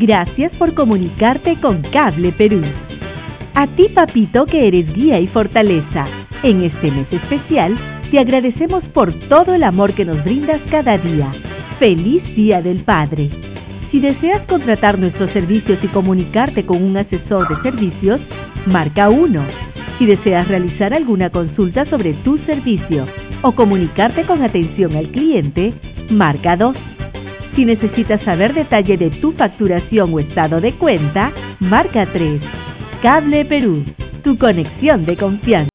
Gracias por comunicarte con Cable Perú. A ti, papito, que eres guía y fortaleza. En este mes especial, te agradecemos por todo el amor que nos brindas cada día. ¡Feliz Día del Padre! Si deseas contratar nuestros servicios y comunicarte con un asesor de servicios, marca 1. Si deseas realizar alguna consulta sobre tu servicio o comunicarte con atención al cliente, marca 2. Si necesitas saber detalle de tu facturación o estado de cuenta, marca 3. Cable Perú, tu conexión de confianza.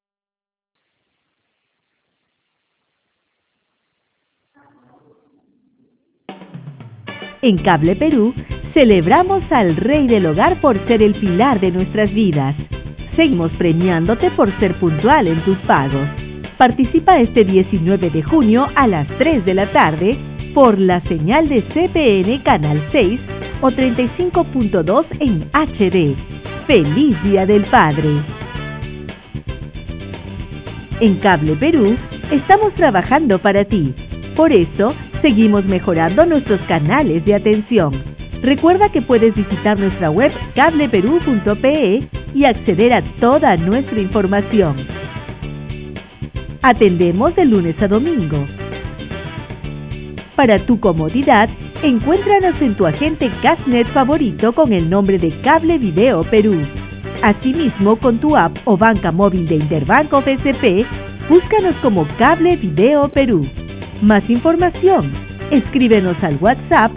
En Cable Perú, celebramos al Rey del Hogar por ser el pilar de nuestras vidas. Seguimos premiándote por ser puntual en tus pagos. Participa este 19 de junio a las 3 de la tarde por la señal de CPN Canal 6 o 35.2 en HD. ¡Feliz Día del Padre! En Cable Perú, estamos trabajando para ti. Por eso, seguimos mejorando nuestros canales de atención. Recuerda que puedes visitar nuestra web cableperú.pe y acceder a toda nuestra información. Atendemos de lunes a domingo. Para tu comodidad, encuéntranos en tu agente Cashnet favorito con el nombre de Cable Video Perú. Asimismo, con tu app o banca móvil de Interbank o BCP, búscanos como Cable Video Perú. Más información, escríbenos al WhatsApp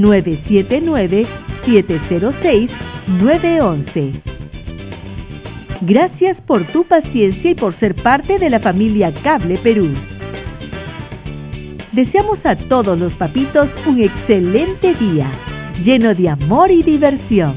979-706-911. Gracias por tu paciencia y por ser parte de la familia Cable Perú. Deseamos a todos los papitos un excelente día, lleno de amor y diversión.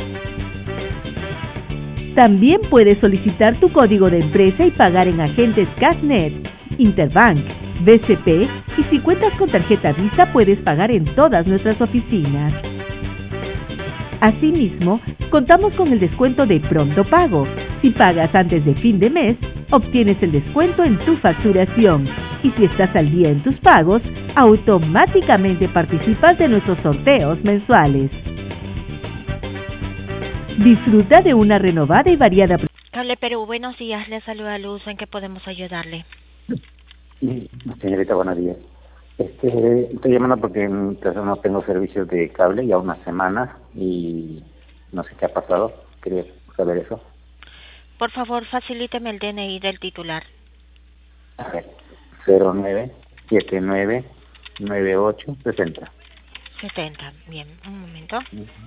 También puedes solicitar tu código de empresa y pagar en agentes Cashnet, Interbank, BCP y si cuentas con tarjeta Visa puedes pagar en todas nuestras oficinas. Asimismo, contamos con el descuento de Pronto Pago. Si pagas antes de fin de mes, obtienes el descuento en tu facturación. Y si estás al día en tus pagos, automáticamente participas de nuestros sorteos mensuales. Disfruta de una renovada y variada... Cable Perú, buenos días. Le saluda Luz. ¿En qué podemos ayudarle? Señorita, buenos días. Estoy llamando porque no tengo servicios de cable ya unas semanas y no sé qué ha pasado. Quería saber eso. Por favor, facilíteme el DNI del titular. A ver, 09799860. 70, bien, un momento.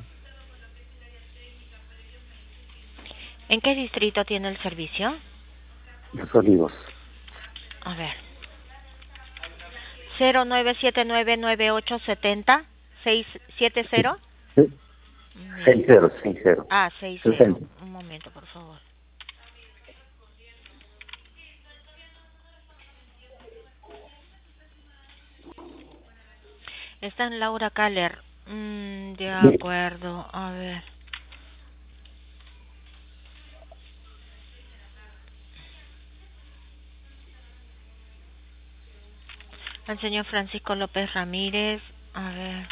¿En qué distrito tiene el servicio? Los Olivos. A ver. 09799870 670. 60. Ah, 60. Un momento, por favor. Está en Laura Caller. De acuerdo, a ver. El señor Francisco López Ramírez, a ver.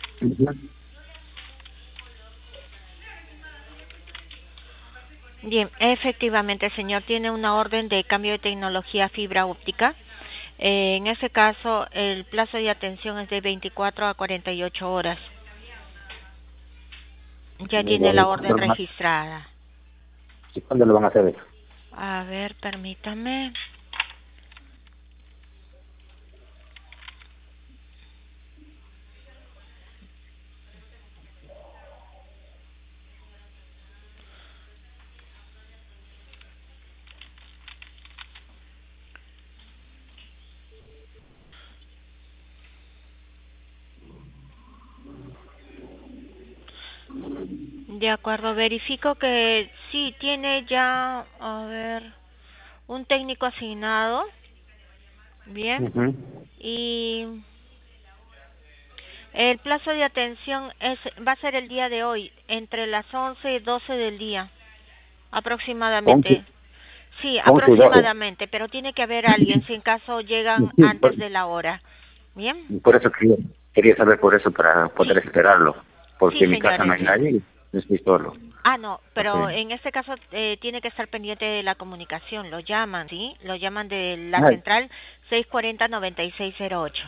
Bien, efectivamente, señor, tiene una orden de cambio de tecnología fibra óptica. En ese caso, el plazo de atención es de 24 a 48 horas. Ya tiene la orden registrada. ¿Y cuándo lo van a hacer eso? A ver, permítame. De acuerdo, verifico que sí tiene ya, a ver, un técnico asignado. Bien. Y el plazo de atención va a ser el día de hoy, entre las 11 y 12 del día, aproximadamente. 11. Sí, aproximadamente, pero tiene que haber alguien si en caso llegan antes de la hora. Bien. Por eso quería saber por eso, para poder esperarlo. porque Sí, en mi casa no hay señores. nadie y estoy solo. Ah, no, pero Okay. en este caso tiene que estar pendiente de la comunicación. Lo llaman, ¿sí? Lo llaman de la Ay, central 640-9608.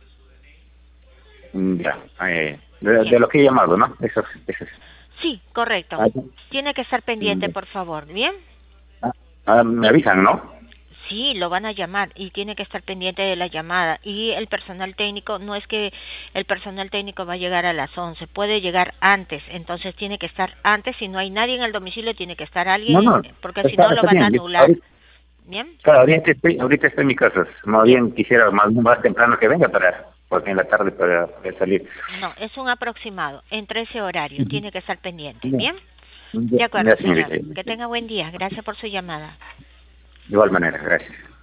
ya, de Bien. lo que he llamado, ¿no? Eso es. Sí, correcto. Ah, Tiene que estar pendiente, ya. por favor. ¿Bien? Me avisan, ¿no? Sí, lo van a llamar y tiene que estar pendiente de la llamada. Y el personal técnico, no es que el personal técnico va a llegar a las 11, puede llegar antes. Entonces tiene que estar antes. Si no hay nadie en el domicilio, tiene que estar No, alguien, no, porque si no lo está van a bien. anular. ¿Bien? Claro, ahorita estoy en mi casa. Más Bien. bien quisiera más temprano que venga porque en la tarde para salir. No, es un aproximado entre ese horario. Ujú. Tiene que estar pendiente. Ya, ¿Bien? ya, De acuerdo, ya, señor. señorita. Que tenga buen día. Gracias por su llamada. De igual manera, gracias.